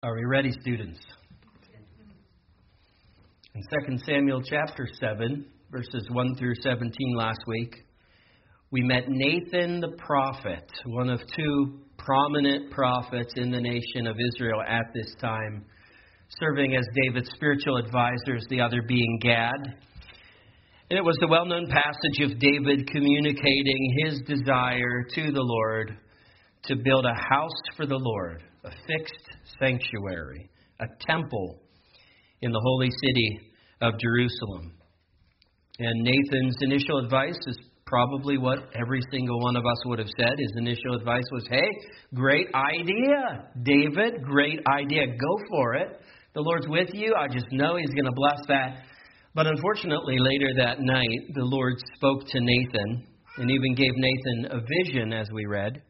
Are we ready, students? In 2 Samuel chapter 7, verses 1 through 17 last week, we met Nathan the prophet, one of two prominent prophets in the nation of Israel at this time, serving as David's spiritual advisors, the other being Gad. And it was the well-known passage of David communicating his desire to the Lord to build a house for the Lord, a fixed sanctuary, a temple in the holy city of Jerusalem. And Nathan's initial advice is probably what every single one of us would have said. His initial advice was, hey, great idea, David, great idea. Go for it. The Lord's with you. I just know He's going to bless that. But unfortunately, later that night, the Lord spoke to Nathan and even gave Nathan a vision, as we read.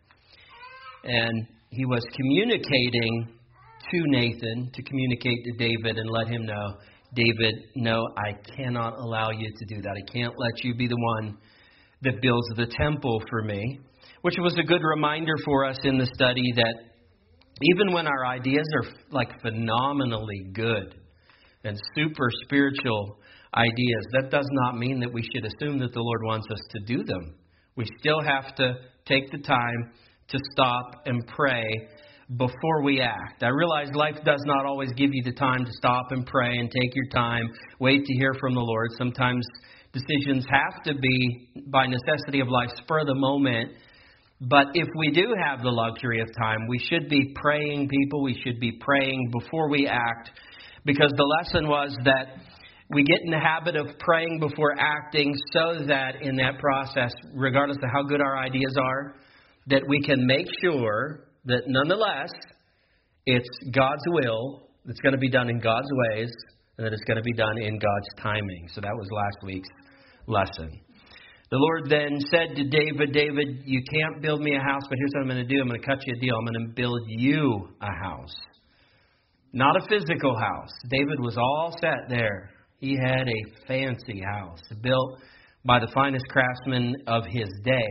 And He was communicating to Nathan to communicate to David and let him know, David, no, I cannot allow you to do that. I can't let you be the one that builds the temple for me. Which was a good reminder for us in the study that even when our ideas are like phenomenally good and super spiritual ideas, that does not mean that we should assume that the Lord wants us to do them. We still have to take the time to stop and pray before we act. I realize life does not always give you the time to stop and pray and take your time, wait to hear from the Lord. Sometimes decisions have to be, by necessity of life, spur of the moment. But if we do have the luxury of time, we should be praying, people. We should be praying before we act, because the lesson was that we get in the habit of praying before acting so that in that process, regardless of how good our ideas are, that we can make sure that nonetheless it's God's will that's going to be done in God's ways and that it's going to be done in God's timing. So that was last week's lesson. The Lord then said to David, David, you can't build me a house, but here's what I'm going to do. I'm going to cut you a deal. I'm going to build you a house. Not a physical house. David was all set there. He had a fancy house built by the finest craftsmen of his day.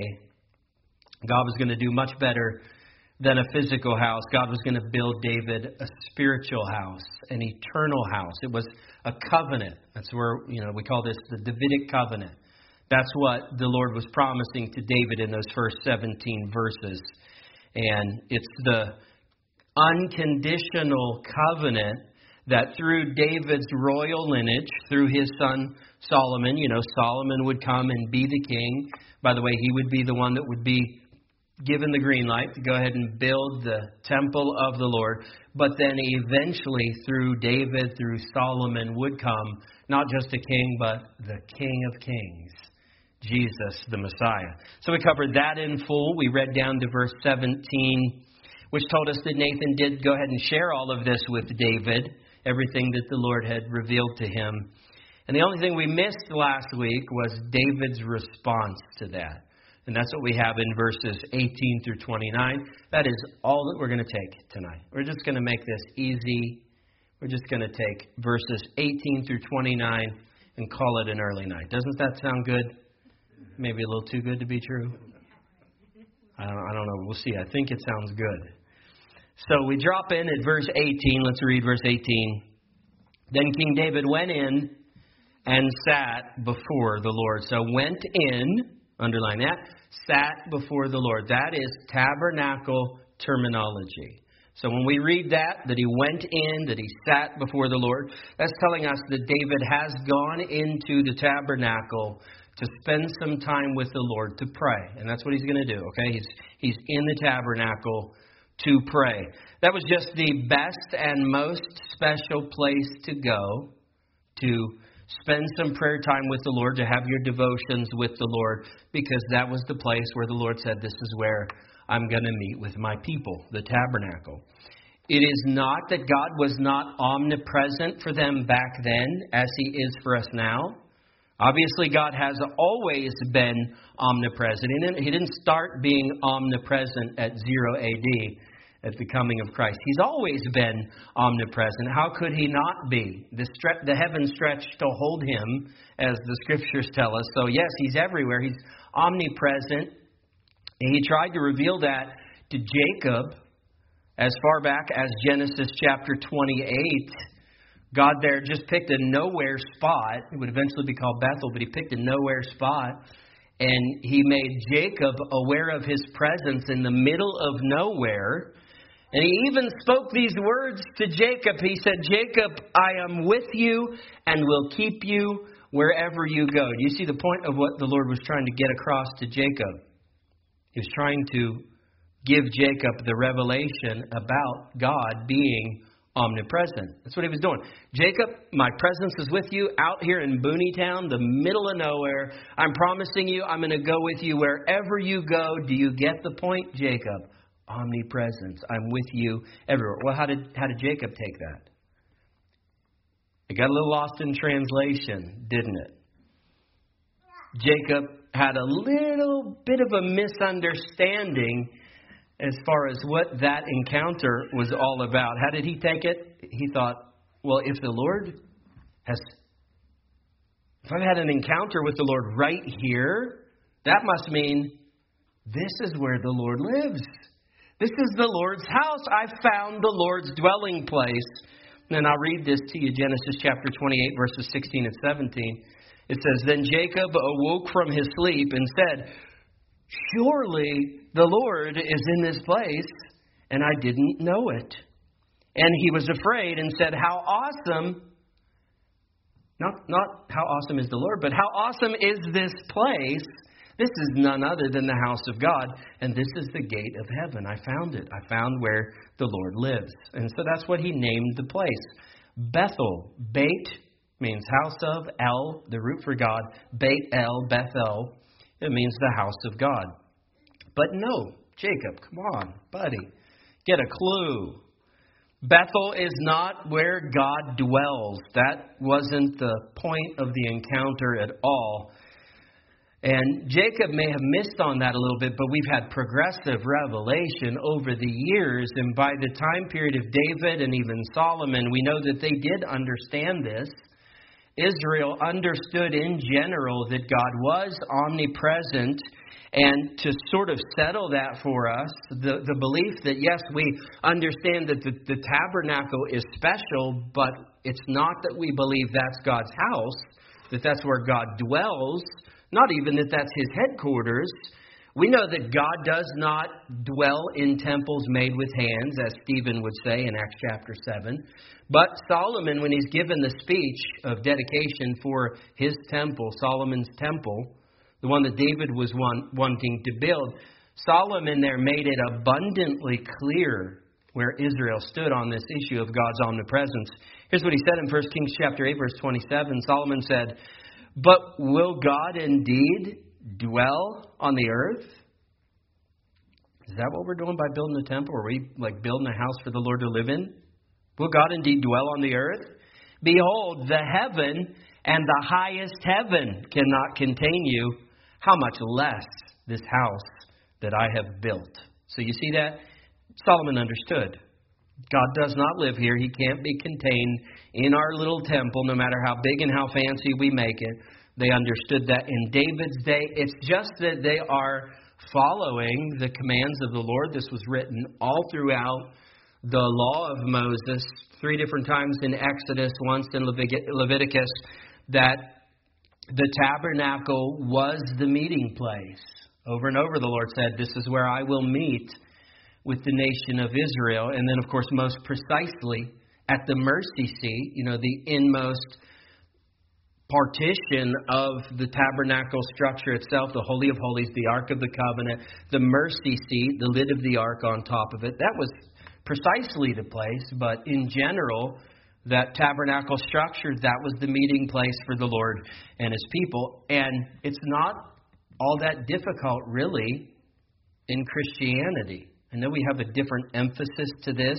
God was going to do much better than a physical house. God was going to build David a spiritual house, an eternal house. It was a covenant. That's where, we call this the Davidic covenant. That's what the Lord was promising to David in those first 17 verses. And it's the unconditional covenant that through David's royal lineage, through his son Solomon, Solomon would come and be the king. By the way, he would be the one that would be given the green light to go ahead and build the temple of the Lord. But then eventually through David, through Solomon would come not just a king, but the King of Kings, Jesus the Messiah. So we covered that in full. We read down to verse 17, which told us that Nathan did go ahead and share all of this with David, everything that the Lord had revealed to him. And the only thing we missed last week was David's response to that. And that's what we have in verses 18 through 29. That is all that we're going to take tonight. We're just going to make this easy. We're just going to take verses 18 through 29 and call it an early night. Doesn't that sound good? Maybe a little too good to be true? I don't know. We'll see. I think it sounds good. So we drop in at verse 18. Let's read verse 18. Then King David went in and sat before the Lord. So went in, underline that, sat before the Lord. That is tabernacle terminology. So when we read that he went in, that he sat before the Lord, that's telling us that David has gone into the tabernacle to spend some time with the Lord to pray. And that's what he's going to do, okay? He's in the tabernacle to pray. That was just the best and most special place to go to spend some prayer time with the Lord, to have your devotions with the Lord, because that was the place where the Lord said, this is where I'm going to meet with my people, the tabernacle. It is not that God was not omnipresent for them back then as He is for us now. Obviously, God has always been omnipresent. He didn't start being omnipresent at 0 AD. At the coming of Christ. He's always been omnipresent. How could He not be? The heavens stretched to hold Him, as the Scriptures tell us. So yes, He's everywhere. He's omnipresent. And He tried to reveal that to Jacob As far back as Genesis chapter 28, God there just picked a nowhere spot. It would eventually be called Bethel, but he picked a nowhere spot. And he made Jacob aware of his presence in the middle of nowhere. And he even spoke these words to Jacob. He said, Jacob, I am with you and will keep you wherever you go. Do you see the point of what the Lord was trying to get across to Jacob? He was trying to give Jacob the revelation about God being omnipresent. That's what he was doing. Jacob, my presence is with you out here in Booney Town, the middle of nowhere. I'm promising you I'm going to go with you wherever you go. Do you get the point, Jacob? Omnipresence. I'm with you everywhere. Well, how did Jacob take that? It got a little lost in translation, didn't it? Jacob had a little bit of a misunderstanding as far as what that encounter was all about. How did he take it? He thought, well, if I've had an encounter with the Lord right here, that must mean this is where the Lord lives. This is the Lord's house. I found the Lord's dwelling place. And I'll read this to you, Genesis chapter 28, verses 16 and 17. It says, Then Jacob awoke from his sleep and said, Surely the Lord is in this place, and I didn't know it. And he was afraid and said, How awesome, not how awesome is the Lord, but how awesome is this place? This is none other than the house of God, and this is the gate of heaven. I found it. I found where the Lord lives. And so that's what he named the place. Bethel. Beit means house of. El, the root for God. Beit El, Bethel. It means the house of God. But no, Jacob, come on, buddy. Get a clue. Bethel is not where God dwells. That wasn't the point of the encounter at all. And Jacob may have missed on that a little bit, but we've had progressive revelation over the years. And by the time period of David and even Solomon, we know that they did understand this. Israel understood in general that God was omnipresent. And to sort of settle that for us, the belief that, yes, we understand that the tabernacle is special, but it's not that we believe that's God's house, that's where God dwells. Not even that that's his headquarters. We know that God does not dwell in temples made with hands, as Stephen would say in Acts chapter 7. But Solomon, when he's given the speech of dedication for his temple, Solomon's temple, the one that David was wanting to build, Solomon there made it abundantly clear where Israel stood on this issue of God's omnipresence. Here's what he said in 1 Kings chapter 8, verse 27. Solomon said, But will God indeed dwell on the earth? Is that what we're doing by building a temple? Are we like building a house for the Lord to live in? Will God indeed dwell on the earth? Behold, the heaven and the highest heaven cannot contain you. How much less this house that I have built? So you see that? Solomon understood. God does not live here. He can't be contained in our little temple, no matter how big and how fancy we make it. They understood that in David's day. It's just that they are following the commands of the Lord. This was written all throughout the law of Moses, 3 different times in Exodus, once in Leviticus, that the tabernacle was the meeting place. Over and over the Lord said, this is where I will meet with the nation of Israel. And then, of course, most precisely at the mercy seat, the inmost partition of the tabernacle structure itself, the Holy of Holies, the Ark of the Covenant, the mercy seat, the lid of the ark on top of it. That was precisely the place, but in general, that tabernacle structure, that was the meeting place for the Lord and his people. And it's not all that difficult, really, in Christianity. I know we have a different emphasis to this,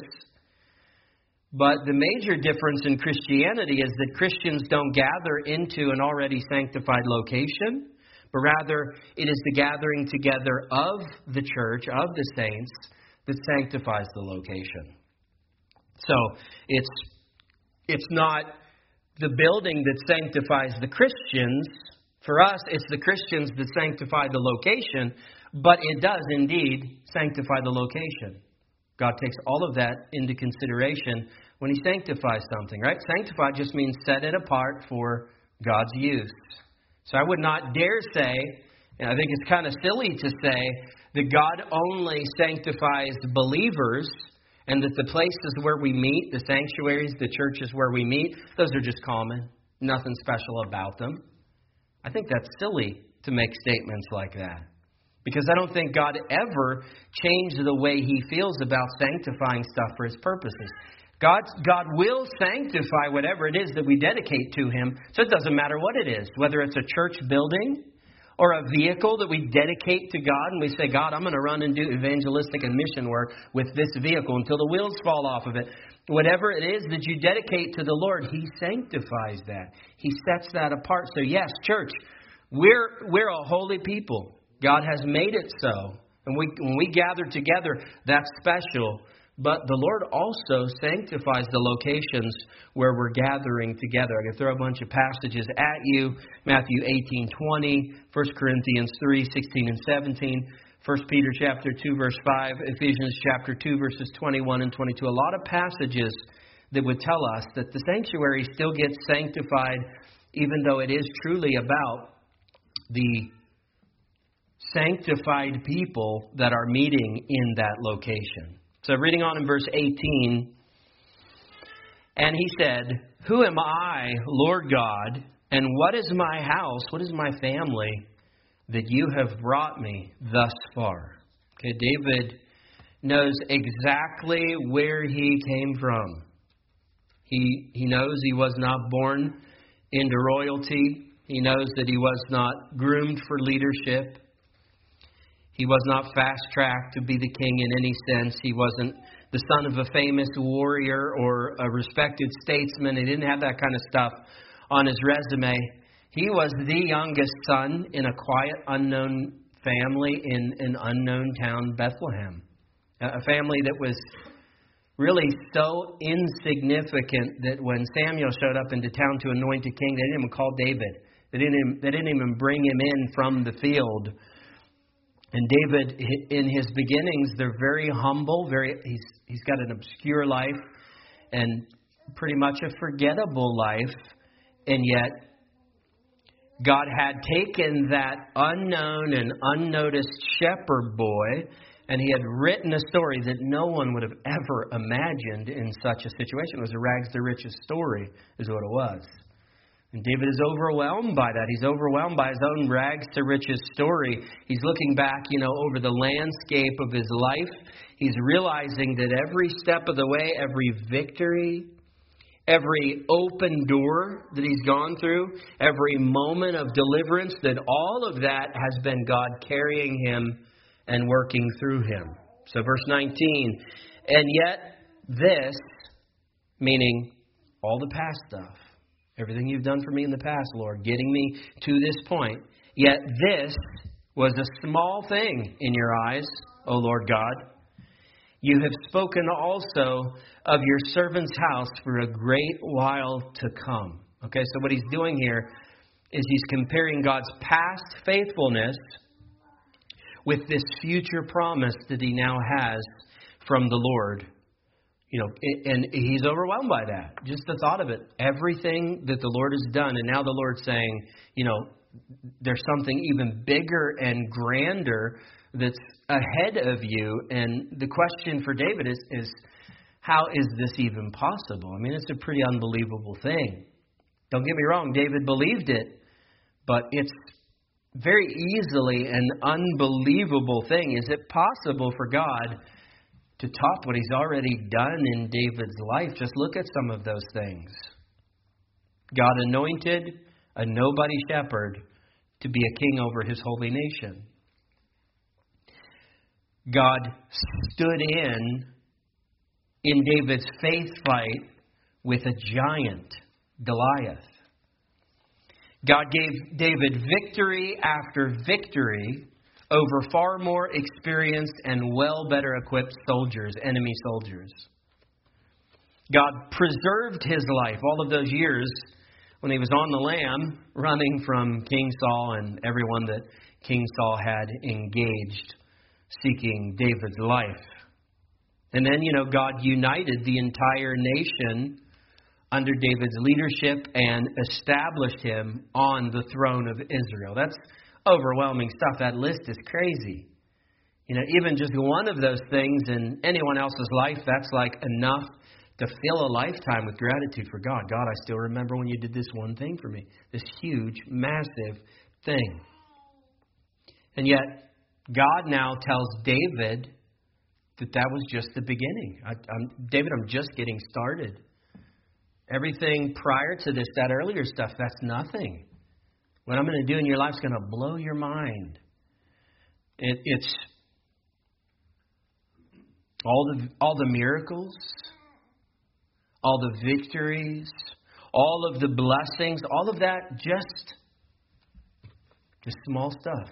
but the major difference in Christianity is that Christians don't gather into an already sanctified location, but rather it is the gathering together of the church, of the saints, that sanctifies the location. So it's not the building that sanctifies the Christians. For us, it's the Christians that sanctify the location, but it does indeed sanctify the location. God takes all of that into consideration when He sanctifies something, right? Sanctify just means set it apart for God's use. So I would not dare say, and I think it's kind of silly to say, that God only sanctifies believers and that the places where we meet, the sanctuaries, the churches where we meet, those are just common. Nothing special about them. I think that's silly to make statements like that. Because I don't think God ever changed the way He feels about sanctifying stuff for His purposes. God will sanctify whatever it is that we dedicate to Him. So it doesn't matter what it is, whether it's a church building or a vehicle that we dedicate to God and we say, God, I'm going to run and do evangelistic and mission work with this vehicle until the wheels fall off of it. Whatever it is that you dedicate to the Lord, He sanctifies that. He sets that apart. So yes, church, we're a holy people. God has made it so. And when we gather together, that's special. But the Lord also sanctifies the locations where we're gathering together. I can throw a bunch of passages at you. Matthew 18:20, 1 Corinthians 3:16 and 17, 1 Peter chapter 2, verse 5, Ephesians chapter 2, verses 21 and 22. A lot of passages that would tell us that the sanctuary still gets sanctified, even though it is truly about the sanctified people that are meeting in that location. So reading on in verse 18, and He said, Who am I, Lord God, and what is my house, what is my family, that you have brought me thus far? Okay, David knows exactly where he came from. He knows he was not born into royalty. He knows that he was not groomed for leadership. He was not fast-tracked to be the king in any sense. He wasn't the son of a famous warrior or a respected statesman. He didn't have that kind of stuff on his resume. He was the youngest son in a quiet, unknown family in an unknown town, Bethlehem. A family that was really so insignificant that when Samuel showed up into town to anoint a king, they didn't even call David. They didn't even bring him in from the field. And David, in his beginnings, they're very humble. He's got an obscure life and pretty much a forgettable life. And yet, God had taken that unknown and unnoticed shepherd boy, and He had written a story that no one would have ever imagined in such a situation. It was a rags to riches story, is what it was. And David is overwhelmed by that. He's overwhelmed by his own rags to riches story. He's looking back, over the landscape of his life. He's realizing that every step of the way, every victory, every open door that he's gone through, every moment of deliverance, that all of that has been God carrying him and working through him. So verse 19, and yet this, meaning all the past stuff, everything you've done for me in the past, Lord, getting me to this point. Yet this was a small thing in your eyes, O Lord God. You have spoken also of your servant's house for a great while to come. Okay, so what he's doing here is he's comparing God's past faithfulness with this future promise that He now has from the Lord. And he's overwhelmed by that. Just the thought of it. Everything that the Lord has done. And now the Lord's saying, there's something even bigger and grander that's ahead of you. And the question for David is how is this even possible? I mean, it's a pretty unbelievable thing. Don't get me wrong. David believed it. But it's very easily an unbelievable thing. Is it possible for God to top what He's already done in David's life? Just look at some of those things. God anointed a nobody shepherd to be a king over His holy nation. God stood in David's faith fight with a giant, Goliath. God gave David victory after victory over far more experienced and well better equipped soldiers, enemy soldiers. God preserved his life all of those years when he was on the lam, running from King Saul and everyone that King Saul had engaged, seeking David's life. And then, God united the entire nation under David's leadership and established him on the throne of Israel. That's overwhelming stuff. That list is crazy. Even just one of those things in anyone else's life, that's like enough to fill a lifetime with gratitude for God. God, I still remember when you did this one thing for me. This huge, massive thing. And yet, God now tells David that was just the beginning. David, I'm just getting started. Everything prior to this, that earlier stuff, that's nothing. What I'm going to do in your life is going to blow your mind. It's all the miracles, all the victories, all of the blessings, all of that, just small stuff.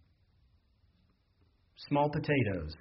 Small potatoes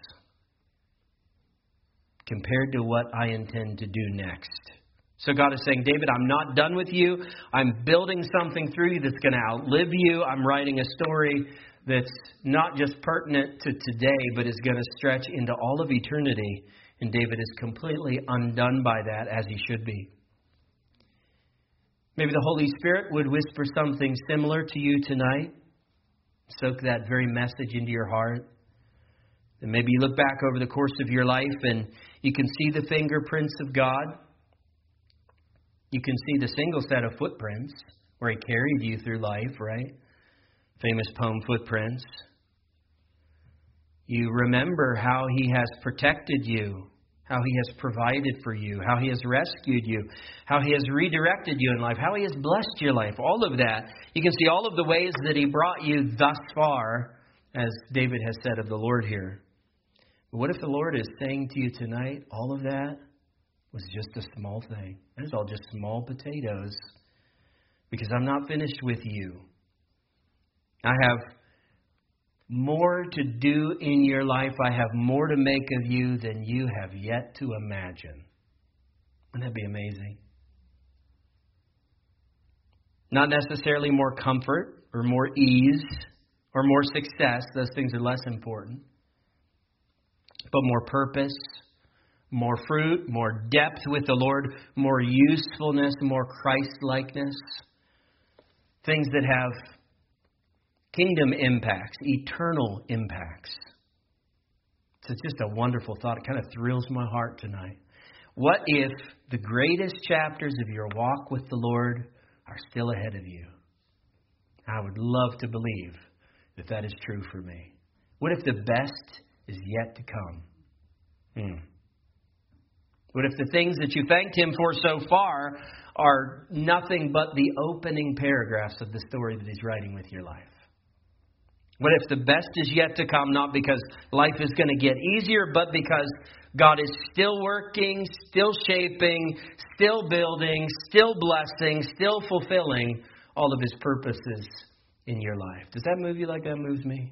compared to what I intend to do next. So God is saying, David, I'm not done with you. I'm building something through you that's going to outlive you. I'm writing a story that's not just pertinent to today, but is going to stretch into all of eternity. And David is completely undone by that, as he should be. Maybe the Holy Spirit would whisper something similar to you tonight. Soak that very message into your heart. And maybe you look back over the course of your life and you can see the fingerprints of God. You can see the single set of footprints where He carried you through life, right? Famous poem, Footprints. You remember how He has protected you, how He has provided for you, how He has rescued you, how He has redirected you in life, how He has blessed your life. All of that. You can see all of the ways that He brought you thus far, as David has said of the Lord here. But what if the Lord is saying to you tonight, all of that was just a small thing? That is all just small potatoes, because I'm not finished with you. I have more to do in your life. I have more to make of you than you have yet to imagine. Wouldn't that be amazing? Not necessarily more comfort or more ease or more success. Those things are less important. But more purpose, more fruit, more depth with the Lord, more usefulness, more Christ-likeness. Things that have kingdom impacts, eternal impacts. So it's just a wonderful thought. It kind of thrills my heart tonight. What if the greatest chapters of your walk with the Lord are still ahead of you? I would love to believe that that is true for me. What if the best is yet to come? What if the things that you thanked Him for so far are nothing but the opening paragraphs of the story that He's writing with your life? What if the best is yet to come, not because life is going to get easier, but because God is still working, still shaping, still building, still blessing, still fulfilling all of His purposes in your life? Does that move you like that moves me?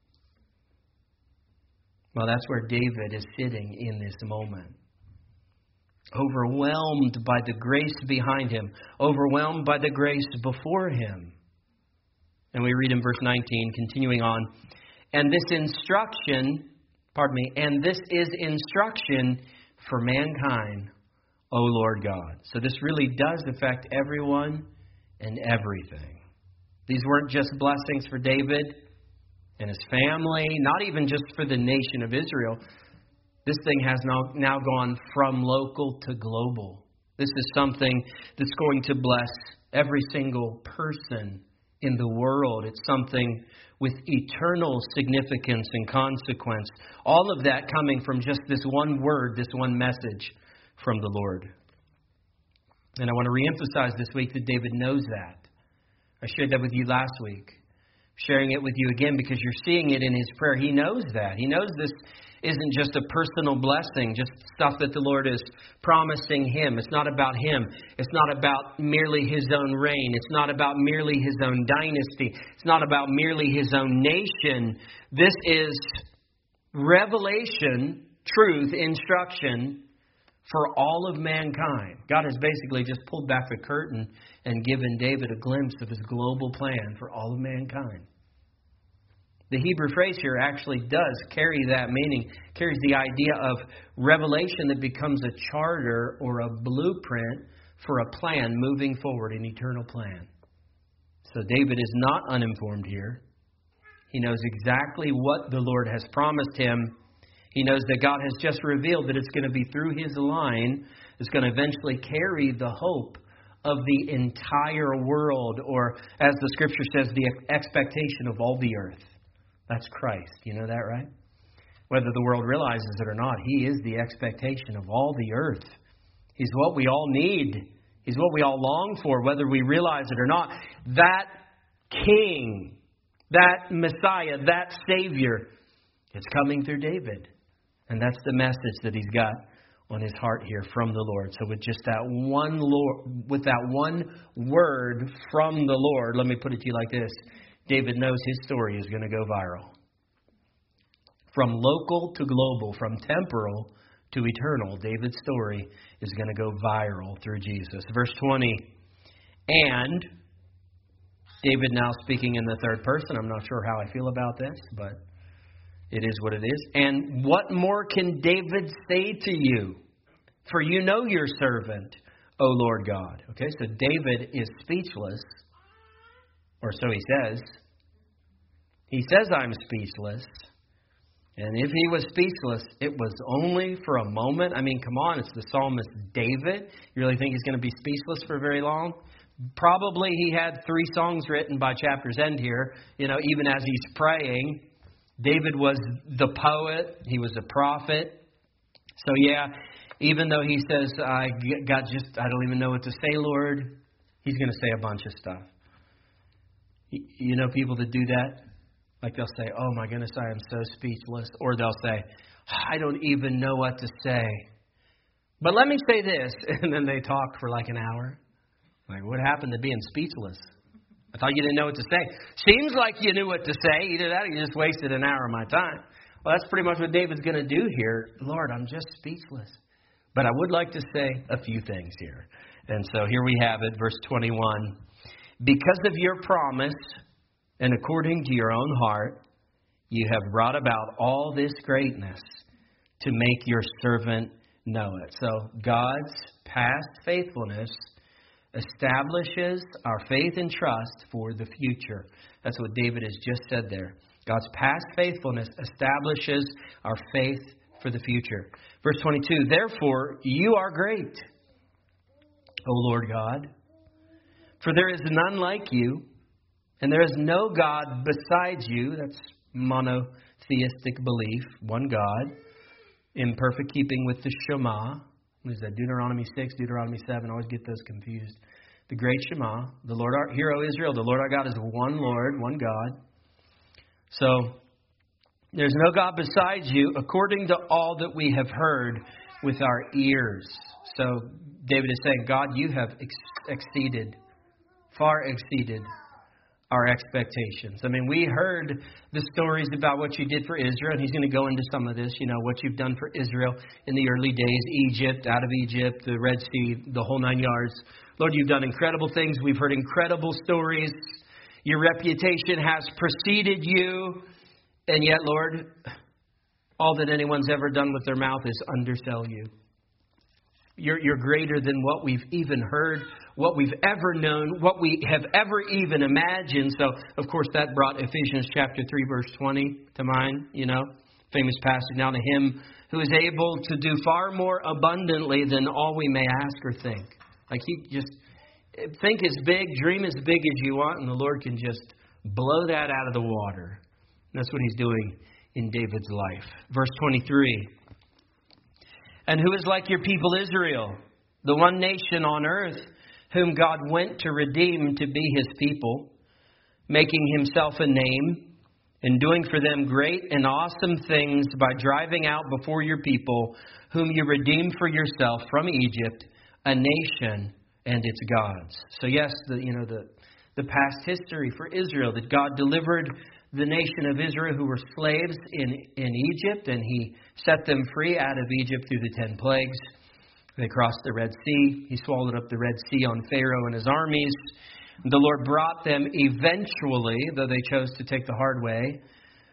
Well, that's where David is sitting in this moment. Overwhelmed by the grace behind him. Overwhelmed by the grace before him. And we read in verse 19, continuing on. And this is instruction for mankind, O Lord God. So this really does affect everyone and everything. These weren't just blessings for David and his family, not even just for the nation of Israel. This thing has now gone from local to global. This is something that's going to bless every single person in the world. It's something with eternal significance and consequence. All of that coming from just this one word, this one message from the Lord. And I want to reemphasize this week that David knows that. I shared that with you last week. Sharing it with you again because you're seeing it in his prayer. He knows that. He knows this isn't just a personal blessing, just stuff that the Lord is promising him. It's not about him. It's not about merely his own reign. It's not about merely his own dynasty. It's not about merely his own nation. This is revelation, truth, instruction for all of mankind. God has basically just pulled back the curtain and given David a glimpse of his global plan for all of mankind. The Hebrew phrase here actually does carry that meaning, carries the idea of revelation that becomes a charter or a blueprint for a plan moving forward, an eternal plan. So David is not uninformed here. He knows exactly what the Lord has promised him. He knows that God has just revealed that it's going to be through his line, it's going to eventually carry the hope of the entire world, or as the Scripture says, the expectation of all the earth. That's Christ. You know that, right? Whether the world realizes it or not, He is the expectation of all the earth. He's what we all need. He's what we all long for, whether we realize it or not. That King, that Messiah, that Savior, it's coming through David. And that's the message that he's got on his heart here from the Lord. So with just that one one word from the Lord, let me put it to you like this. David knows his story is going to go viral. From local to global, from temporal to eternal, David's story is going to go viral through Jesus. Verse 20, and David now speaking in the third person. I'm not sure how I feel about this, but it is what it is. And what more can David say to you? For you know your servant, O Lord God. Okay, so David is speechless, or so he says. He says, I'm speechless. And if he was speechless, it was only for a moment. I mean, come on, it's the psalmist David. You really think he's going to be speechless for very long? Probably he had 3 songs written by chapter's end here. You know, even as he's praying, David was the poet. He was a prophet. So yeah, even though he says, I don't even know what to say, Lord, he's going to say a bunch of stuff. You know people that do that? Like they'll say, oh my goodness, I am so speechless. Or they'll say, I don't even know what to say. But let me say this. And then they talk for like an hour. Like, what happened to being speechless? I thought you didn't know what to say. Seems like you knew what to say. Either that or you just wasted an hour of my time. Well, that's pretty much what David's going to do here. Lord, I'm just speechless. But I would like to say a few things here. And so here we have it, verse 21. Because of your promise, and according to your own heart, you have brought about all this greatness to make your servant know it. So God's past faithfulness establishes our faith and trust for the future. That's what David has just said there. God's past faithfulness establishes our faith for the future. Verse 22, therefore you are great, O Lord God, for there is none like you, and there is no God besides you. That's monotheistic belief, one God, in perfect keeping with the Shema. What is that? Deuteronomy 6, Deuteronomy 7. I always get those confused. The great Shema, the Lord our hero Israel, the Lord our God is one Lord, one God. So there's no God besides you, according to all that we have heard with our ears. So David is saying, God, you have far exceeded our expectations. I mean, we heard the stories about what you did for Israel, and he's going to go into some of this, you know, what you've done for Israel in the early days, Egypt, out of Egypt, the Red Sea, the whole 9 yards. Lord, you've done incredible things. We've heard incredible stories. Your reputation has preceded you, and yet, Lord, all that anyone's ever done with their mouth is undersell you. You're greater than what we've even heard, what we've ever known, what we have ever even imagined. So, of course, that brought Ephesians chapter 3, verse 20 to mind, you know, famous passage. Now to him who is able to do far more abundantly than all we may ask or think. Like he just think as big, dream as big as you want, and the Lord can just blow that out of the water. And that's what he's doing in David's life. Verse 23. And who is like your people Israel, the one nation on earth, whom God went to redeem to be his people, making himself a name and doing for them great and awesome things by driving out before your people, whom you redeemed for yourself from Egypt, a nation and its gods. So yes, the past history for Israel, that God delivered the nation of Israel who were slaves in Egypt, and he set them free out of Egypt through the 10 plagues. They crossed the Red Sea. He swallowed up the Red Sea on Pharaoh and his armies. The Lord brought them eventually, though they chose to take the hard way,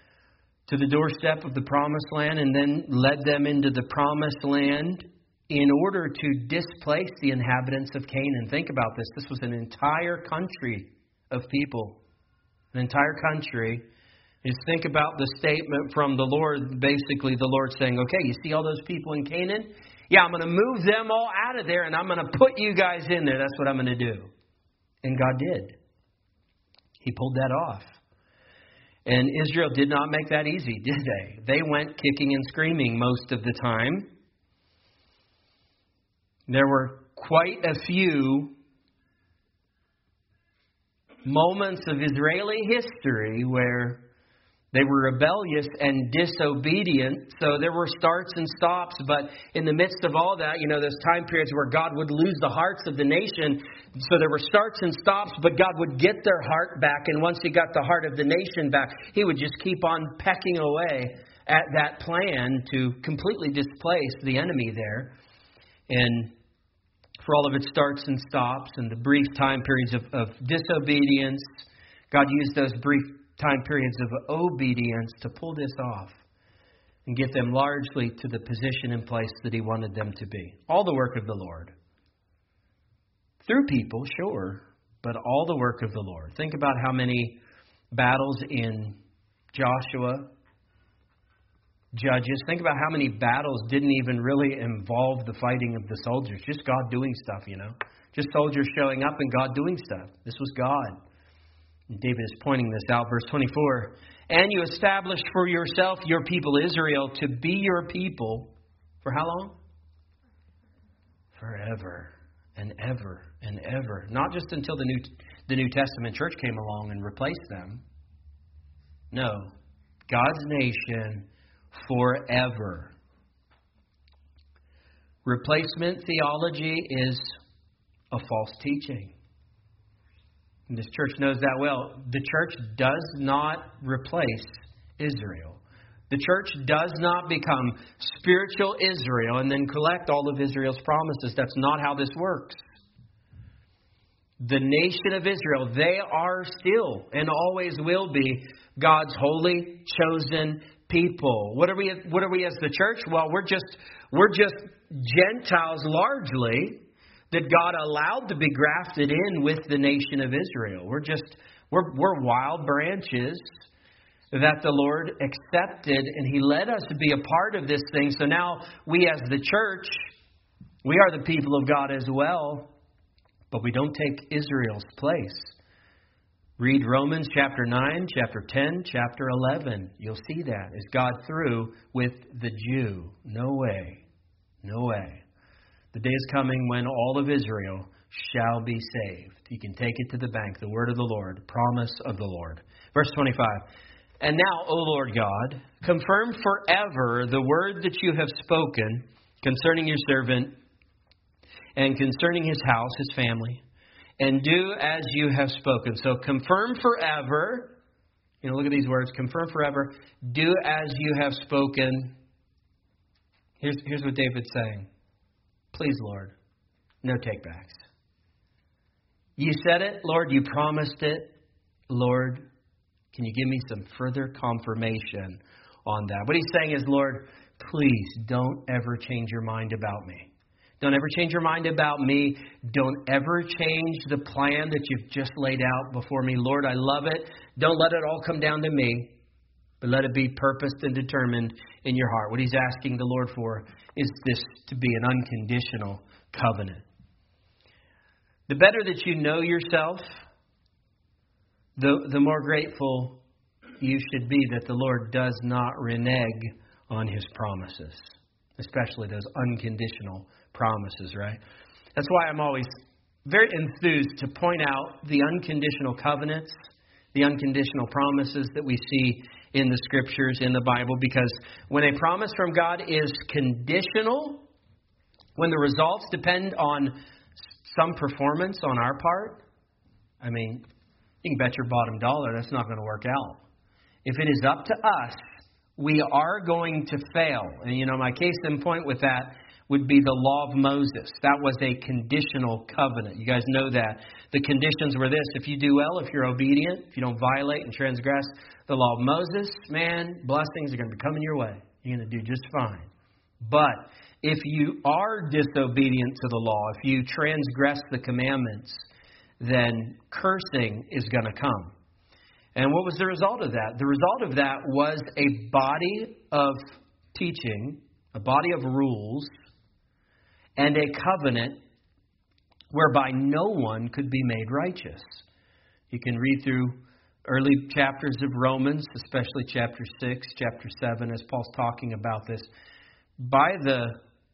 to the doorstep of the promised land and then led them into the promised land in order to displace the inhabitants of Canaan. Think about this. This was an entire country of people. An entire country. Just think about the statement from the Lord. Basically, the Lord saying, okay, you see all those people in Canaan? Yeah, I'm going to move them all out of there and I'm going to put you guys in there. That's what I'm going to do. And God did. He pulled that off. And Israel did not make that easy, did they? They went kicking and screaming most of the time. There were quite a few moments of Israeli history where they were rebellious and disobedient. So there were starts and stops. But in the midst of all that, those time periods where God would lose the hearts of the nation. So there were starts and stops, but God would get their heart back. And once He got the heart of the nation back, He would just keep on pecking away at that plan to completely displace the enemy there. And for all of its starts and stops and the brief time periods of disobedience, God used those brief time periods of obedience to pull this off and get them largely to the position and place that He wanted them to be. All the work of the Lord. Through people, sure, but all the work of the Lord. Think about how many battles in Joshua, Judges. Think about how many battles didn't even really involve the fighting of the soldiers. Just God doing stuff, Just soldiers showing up and God doing stuff. This was God. David is pointing this out, verse 24. And you established for yourself your people Israel to be your people for how long? Forever and ever and ever. Not just until the New Testament church came along and replaced them. No. God's nation forever. Replacement theology is a false teaching. And this church knows that well. The church does not replace Israel. The church does not become spiritual Israel and then collect all of Israel's promises. That's not how this works. The nation of Israel, they are still and always will be God's holy, chosen people. What are we as the church? Well, we're just Gentiles largely that God allowed to be grafted in with the nation of Israel. We're wild branches that the Lord accepted, and He led us to be a part of this thing. So now we as the church, we are the people of God as well, but we don't take Israel's place. Read Romans chapter 9, chapter 10, chapter 11. You'll see that. Is God through with the Jew? No way. No way. The day is coming when all of Israel shall be saved. You can take it to the bank. The word of the Lord. Promise of the Lord. Verse 25. And now, O Lord God, confirm forever the word that you have spoken concerning your servant and concerning his house, his family, and do as you have spoken. So confirm forever. Look at these words. Confirm forever. Do as you have spoken. Here's what David's saying. Please, Lord, no takebacks. You said it, Lord. You promised it, Lord. Can you give me some further confirmation on that? What he's saying is, Lord, please don't ever change your mind about me. Don't ever change your mind about me. Don't ever change the plan that you've just laid out before me. Lord, I love it. Don't let it all come down to me, but let it be purposed and determined in your heart. What he's asking the Lord for is this to be an unconditional covenant. The better that you know yourself, the more grateful you should be that the Lord does not renege on his promises, especially those unconditional promises, right? That's why I'm always very enthused to point out the unconditional covenants, the unconditional promises that we see in the Scriptures, in the Bible, because when a promise from God is conditional, when the results depend on some performance on our part, I mean, you can bet your bottom dollar that's not going to work out. If it is up to us, we are going to fail. And, my case in point with that would be the law of Moses. That was a conditional covenant. You guys know that. The conditions were this: if you do well, if you're obedient, if you don't violate and transgress the law of Moses, man, blessings are going to be coming your way. You're going to do just fine. But if you are disobedient to the law, if you transgress the commandments, then cursing is going to come. And what was the result of that? The result of that was a body of teaching, a body of rules, and a covenant whereby no one could be made righteous. You can read through early chapters of Romans, especially chapter 6, chapter 7, as Paul's talking about this. By the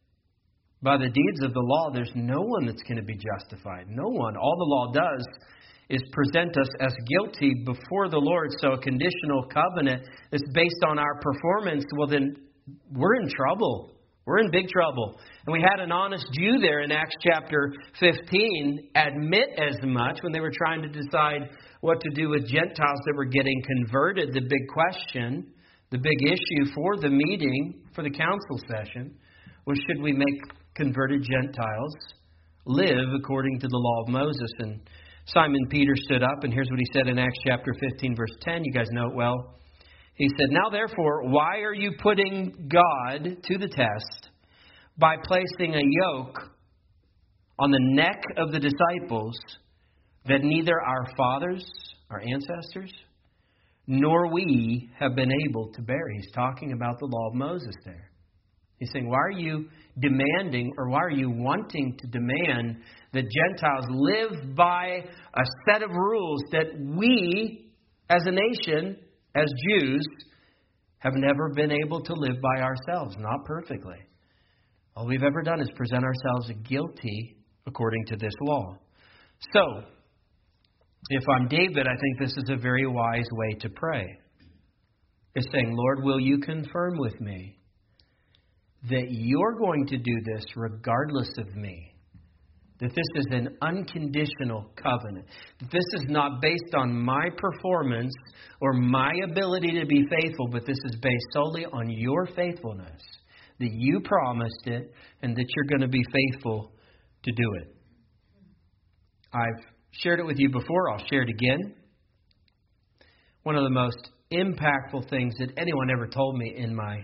deeds of the law, there's no one that's going to be justified. No one. All the law does is present us as guilty before the Lord. So a conditional covenant that's based on our performance, well then we're in trouble. We're in big trouble. And we had an honest Jew there in Acts chapter 15 admit as much when they were trying to decide what to do with Gentiles that were getting converted. The big question, the big issue for the meeting, for the council session, was should we make converted Gentiles live according to the law of Moses? And Simon Peter stood up, and here's what he said in Acts chapter 15, verse 10. You guys know it well. He said, "Now therefore, why are you putting God to the test by placing a yoke on the neck of the disciples that neither our fathers, our ancestors, nor we have been able to bear?" He's talking about the law of Moses there. He's saying, why are you demanding, or why are you wanting to demand that Gentiles live by a set of rules that we, as a nation, as Jews, have never been able to live by ourselves, not perfectly. All we've ever done is present ourselves guilty according to this law. So, if I'm David, I think this is a very wise way to pray. It's saying, Lord, will you confirm with me that you're going to do this regardless of me? That this is an unconditional covenant. That this is not based on my performance or my ability to be faithful, but this is based solely on your faithfulness. That you promised it and that you're going to be faithful to do it. I've shared it with you before. I'll share it again. One of the most impactful things that anyone ever told me in my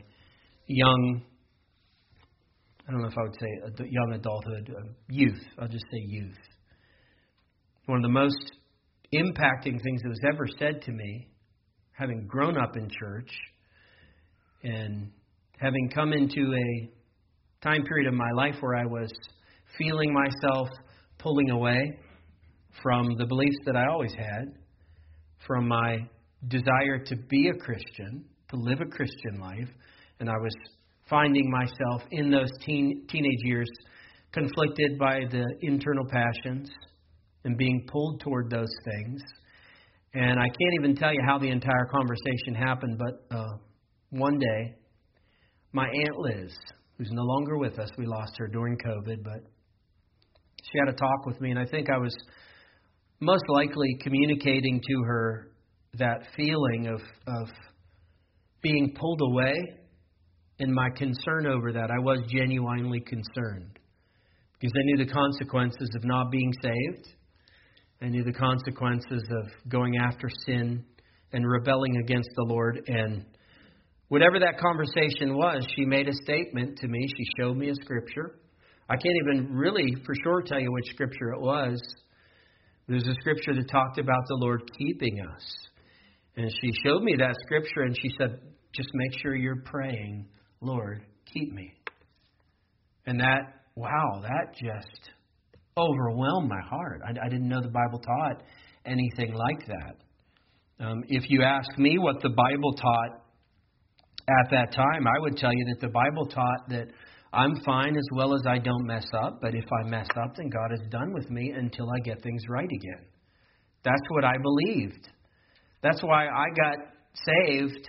I don't know if I would say young adulthood, youth. I'll just say youth. One of the most impacting things that was ever said to me, having grown up in church and having come into a time period of my life where I was feeling myself pulling away from the beliefs that I always had, from my desire to be a Christian, to live a Christian life, and I was finding myself in those teenage years conflicted by the internal passions and being pulled toward those things. And I can't even tell you how the entire conversation happened, but one day, my Aunt Liz, who's no longer with us, we lost her during COVID, but she had a talk with me, and I think I was most likely communicating to her that feeling of being pulled away. And my concern over that, I was genuinely concerned. Because I knew the consequences of not being saved. I knew the consequences of going after sin and rebelling against the Lord. And whatever that conversation was, she made a statement to me. She showed me a scripture. I can't even really for sure tell you which scripture it was. There's a scripture that talked about the Lord keeping us. And she showed me that scripture and she said, just make sure you're praying, Lord, keep me. And that just overwhelmed my heart. I didn't know the Bible taught anything like that. If you ask me what the Bible taught at that time, I would tell you that the Bible taught that I'm fine as well as I don't mess up, but if I mess up, then God is done with me until I get things right again. That's what I believed. That's why I got saved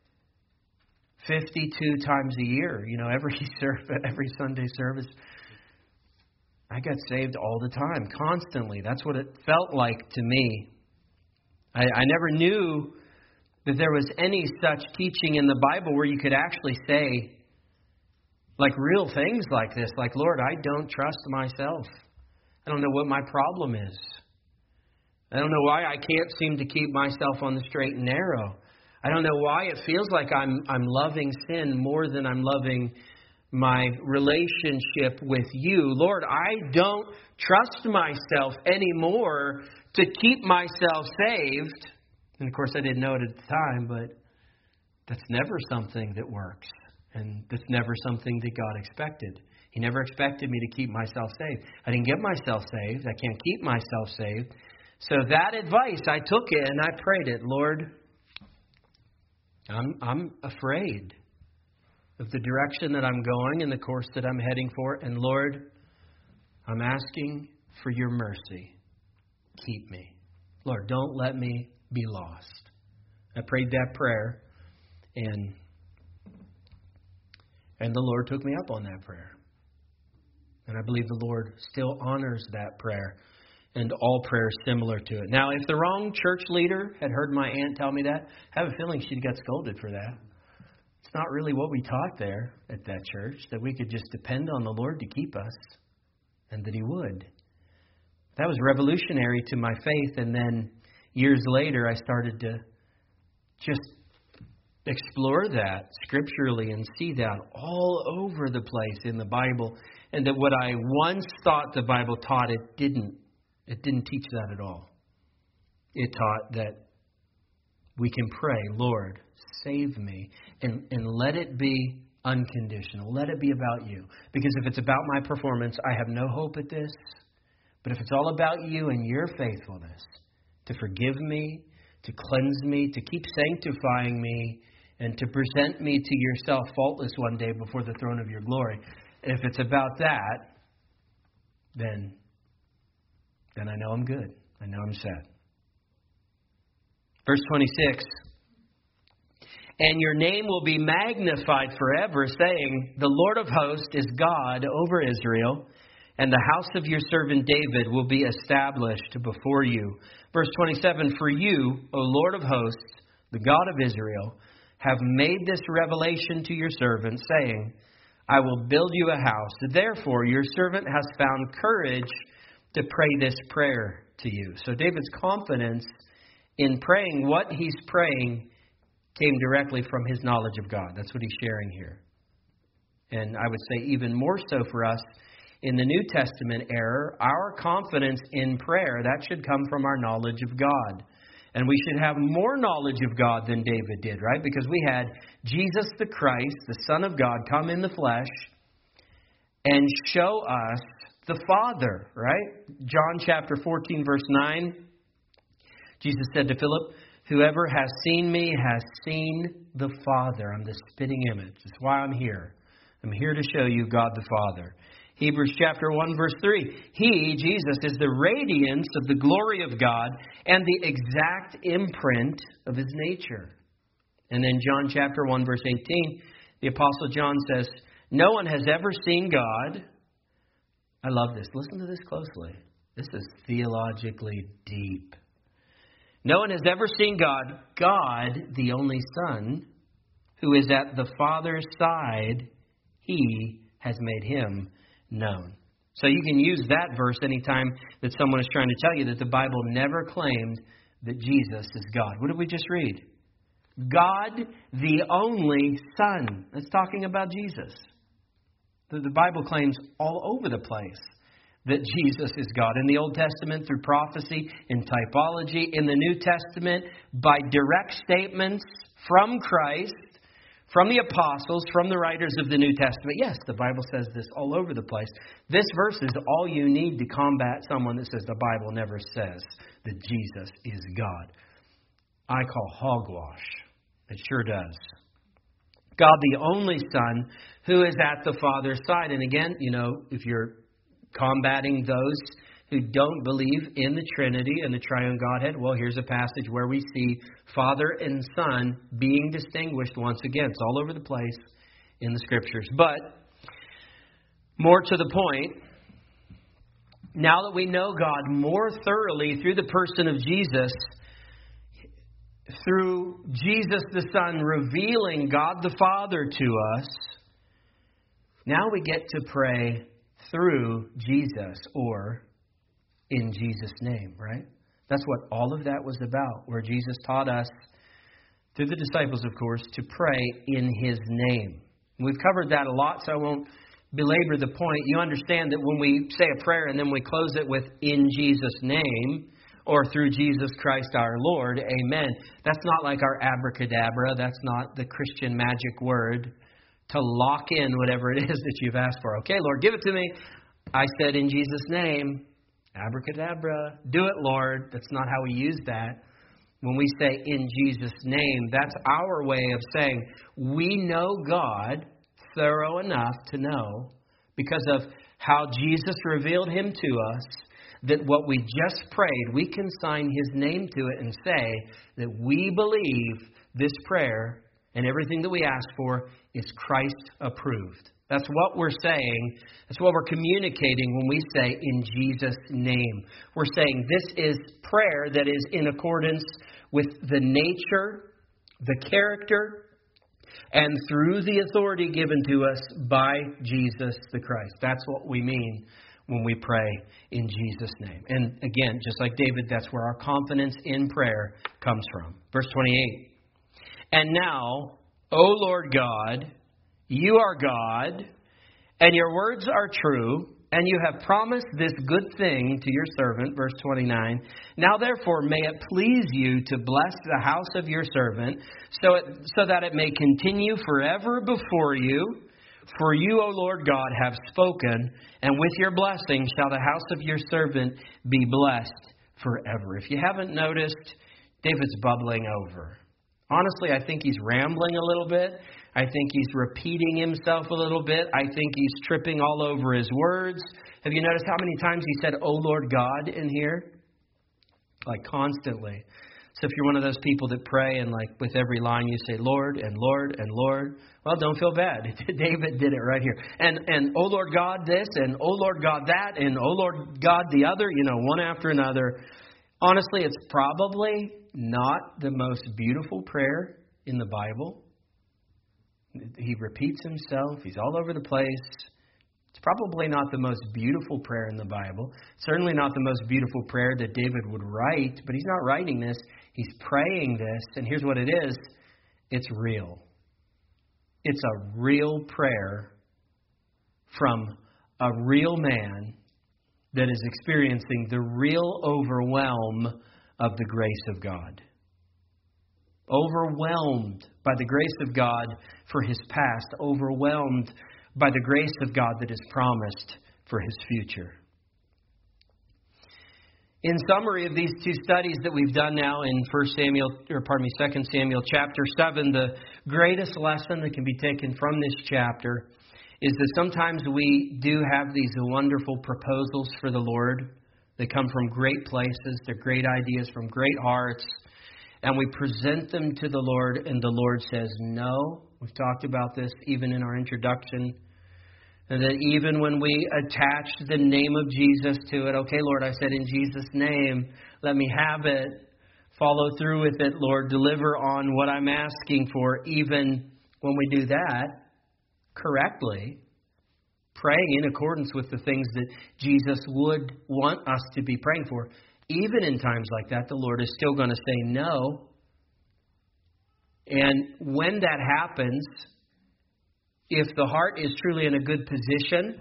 52 times a year. You know, every Sunday service, I got saved all the time, constantly. That's what it felt like to me. I never knew that there was any such teaching in the Bible where you could actually say, Like real things like this. Like, Lord, I don't trust myself. I don't know what my problem is. I don't know why I can't seem to keep myself on the straight and narrow. I don't know why it feels like I'm loving sin more than I'm loving my relationship with you. Lord, I don't trust myself anymore to keep myself saved. And of course, I didn't know it at the time, but that's never something that works. And that's never something that God expected. He never expected me to keep myself saved. I didn't get myself saved. I can't keep myself saved. So that advice, I took it and I prayed it. Lord, I'm afraid of the direction that I'm going and the course that I'm heading for. And Lord, I'm asking for your mercy. Keep me. Lord, don't let me be lost. I prayed that prayer, and the Lord took me up on that prayer. And I believe the Lord still honors that prayer and all prayers similar to it. Now, if the wrong church leader had heard my aunt tell me that, I have a feeling she'd got scolded for that. It's not really what we taught there at that church, that we could just depend on the Lord to keep us, and that He would. That was revolutionary to my faith, and then years later I started to just explore that scripturally and see that all over the place in the Bible, and that what I once thought the Bible taught, it didn't teach that at all. It taught that we can pray, Lord, save me, and let it be unconditional. Let it be about you. Because if it's about my performance, I have no hope at this. But if it's all about you and your faithfulness to forgive me, to cleanse me, to keep sanctifying me, and to present me to yourself faultless one day before the throne of your glory, if it's about that, then I know I'm good. I know I'm set. Verse 26. And your name will be magnified forever, saying, the Lord of hosts is God over Israel, and the house of your servant David will be established before you. Verse 27, for you, O Lord of hosts, the God of Israel, have made this revelation to your servant, saying, I will build you a house. Therefore, your servant has found courage to pray this prayer to you. So David's confidence in praying what he's praying came directly from his knowledge of God. That's what he's sharing here. And I would say even more so for us in the New Testament era, our confidence in prayer, that should come from our knowledge of God. And we should have more knowledge of God than David did, right? Because we had Jesus the Christ, the Son of God, come in the flesh and show us the Father, right? John chapter 14, verse 9. Jesus said to Philip, whoever has seen me has seen the Father. I'm the spitting image. That's why I'm here. I'm here to show you God the Father. Hebrews chapter 1, verse 3. He, Jesus, is the radiance of the glory of God and the exact imprint of His nature. And then John chapter 1, verse 18, the Apostle John says, no one has ever seen God. I love this. Listen to this closely. This is theologically deep. No one has ever seen God. God, the only Son, who is at the Father's side, He has made Him known. So you can use that verse anytime that someone is trying to tell you that the Bible never claimed that Jesus is God. What did we just read? God, the only Son. That's talking about Jesus. The Bible claims all over the place that Jesus is God. In the Old Testament, through prophecy, in typology. In the New Testament, by direct statements from Christ, from the apostles, from the writers of the New Testament. Yes, the Bible says this all over the place. This verse is all you need to combat someone that says the Bible never says that Jesus is God. I call hogwash. It sure does. God, the only Son, who is at the Father's side. And again, if you're combating those who don't believe in the Trinity and the Triune Godhead, well, here's a passage where we see Father and Son being distinguished once again. It's all over the place in the Scriptures. But more to the point, now that we know God more thoroughly through the person of Jesus, through Jesus the Son revealing God the Father to us, Now we get to pray through Jesus, or in Jesus' name, right? That's what all of that was about, where Jesus taught us, through the disciples, of course, to pray in His name. We've covered that a lot, so I won't belabor the point. You understand that when we say a prayer and then we close it with in Jesus' name, or through Jesus Christ our Lord, amen. That's not like our abracadabra. That's not the Christian magic word to lock in whatever it is that you've asked for. Okay, Lord, give it to me. I said in Jesus' name, abracadabra. Do it, Lord. That's not how we use that. When we say in Jesus' name, that's our way of saying we know God thorough enough to know, because of how Jesus revealed Him to us, that what we just prayed, we can sign His name to it and say that we believe this prayer and everything that we ask for is Christ approved. That's what we're saying. That's what we're communicating when we say in Jesus' name. We're saying this is prayer that is in accordance with the nature, the character, and through the authority given to us by Jesus the Christ. That's what we mean when we pray in Jesus' name. And again, just like David, that's where our confidence in prayer comes from. Verse 28. And now, O Lord God, you are God, and your words are true, and you have promised this good thing to your servant. Verse 29. Now therefore may it please you to bless the house of your servant, so that it may continue forever before you. For you, O Lord God, have spoken, and with your blessing shall the house of your servant be blessed forever. If you haven't noticed, David's bubbling over. Honestly, I think he's rambling a little bit. I think he's repeating himself a little bit. I think he's tripping all over his words. Have you noticed how many times he said, "O Lord God," in here? Like constantly. So if you're one of those people that pray and like with every line you say, "Lord," and "Lord," and "Lord," well, don't feel bad. David did it right here. And "O Lord God this," and "O Lord God that," and "O Lord God the other," one after another. Honestly, it's probably not the most beautiful prayer in the Bible. He repeats himself. He's all over the place. It's probably not the most beautiful prayer in the Bible. Certainly not the most beautiful prayer that David would write. But he's not writing this. He's praying this. And here's what it is. It's real. It's a real prayer from a real man that is experiencing the real overwhelm of the grace of God. Overwhelmed by the grace of God for his past. Overwhelmed by the grace of God that is promised for his future. In summary of these two studies that we've done now in 2 Samuel chapter 7, the greatest lesson that can be taken from this chapter is that sometimes we do have these wonderful proposals for the Lord. They come from great places. They're great ideas from great hearts. And we present them to the Lord, and the Lord says no. We've talked about this even in our introduction. And that even when we attach the name of Jesus to it, okay, Lord, I said in Jesus' name, let me have it. Follow through with it, Lord. Deliver on what I'm asking for. Even when we do that correctly, praying in accordance with the things that Jesus would want us to be praying for, even in times like that, the Lord is still going to say no. And when that happens, if the heart is truly in a good position,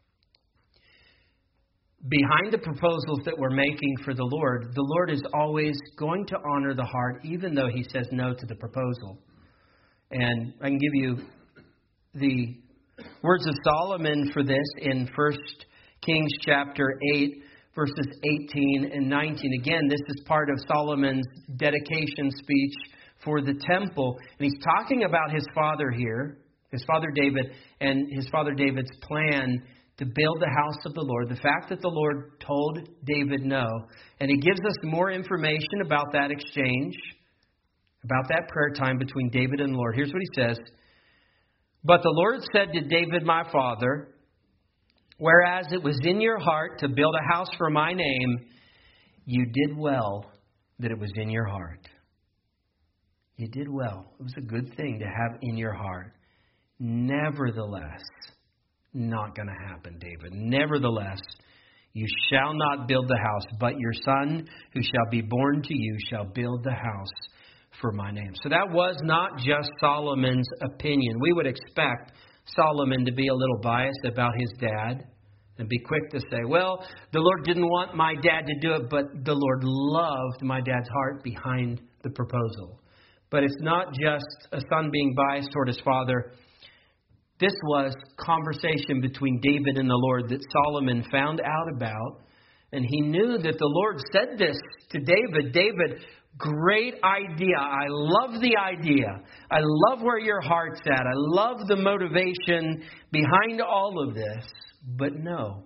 behind the proposals that we're making for the Lord is always going to honor the heart, even though He says no to the proposal. And I can give you the words of Solomon for this in 1 Kings chapter 8, verses 18 and 19. Again, this is part of Solomon's dedication speech for the temple. And he's talking about his father here, his father David, and his father David's plan to build the house of the Lord. The fact that the Lord told David no. And he gives us more information about that exchange, about that prayer time between David and the Lord. Here's what he says. But the Lord said to David, my father, whereas it was in your heart to build a house for my name, you did well that it was in your heart. You did well. It was a good thing to have in your heart. Nevertheless, not going to happen, David. Nevertheless, you shall not build the house, but your son who shall be born to you shall build the house for my name. So that was not just Solomon's opinion. We would expect Solomon to be a little biased about his dad and be quick to say, well, the Lord didn't want my dad to do it, but the Lord loved my dad's heart behind the proposal. But it's not just a son being biased toward his father. This was conversation between David and the Lord that Solomon found out about. And he knew that the Lord said this to David. David, great idea. I love the idea. I love where your heart's at. I love the motivation behind all of this. But no,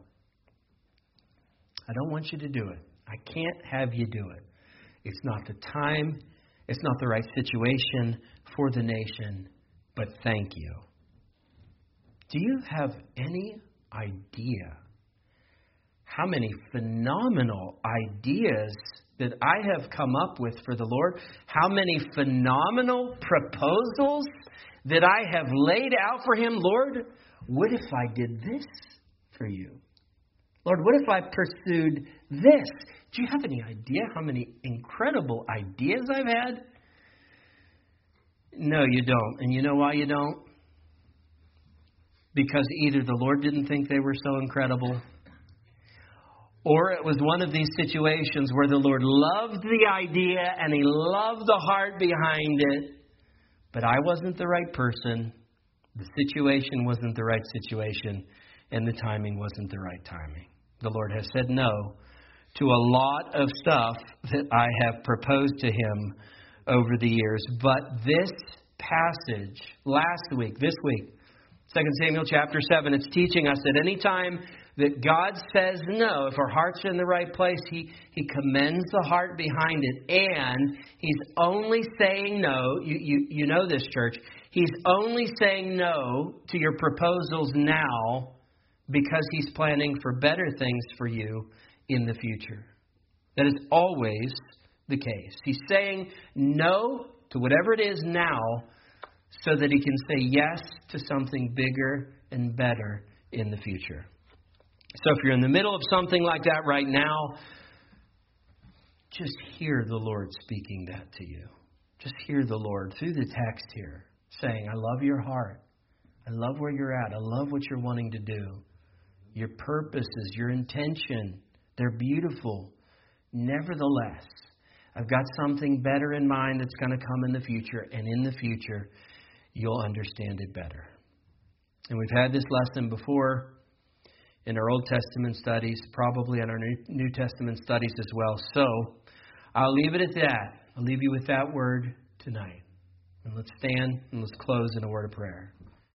I don't want you to do it. I can't have you do it. It's not the time. It's not the right situation for the nation. But thank you. Do you have any idea how many phenomenal ideas that I have come up with for the Lord? How many phenomenal proposals that I have laid out for Him? Lord, what if I did this for you? Lord, what if I pursued this? Do you have any idea how many incredible ideas I've had? No, you don't. And you know why you don't? Because either the Lord didn't think they were so incredible, or it was one of these situations where the Lord loved the idea and He loved the heart behind it, but I wasn't the right person, the situation wasn't the right situation, and the timing wasn't the right timing. The Lord has said no to a lot of stuff that I have proposed to Him over the years. But this passage, this week, 2 Samuel chapter 7, it's teaching us that any time that God says no, if our hearts are in the right place, He commends the heart behind it. And He's only saying no. You know this, church. He's only saying no to your proposals now because He's planning for better things for you in the future. That is always the case. He's saying no to whatever it is now so that He can say yes to something bigger and better in the future. So if you're in the middle of something like that right now, just hear the Lord speaking that to you. Just hear the Lord through the text here saying, I love your heart. I love where you're at. I love what you're wanting to do. Your purposes, your intention, they're beautiful. Nevertheless, I've got something better in mind that's going to come in the future. And in the future, you'll understand it better. And we've had this lesson before in our Old Testament studies, probably in our New Testament studies as well. So I'll leave it at that. I'll leave you with that word tonight. And let's stand and let's close in a word of prayer.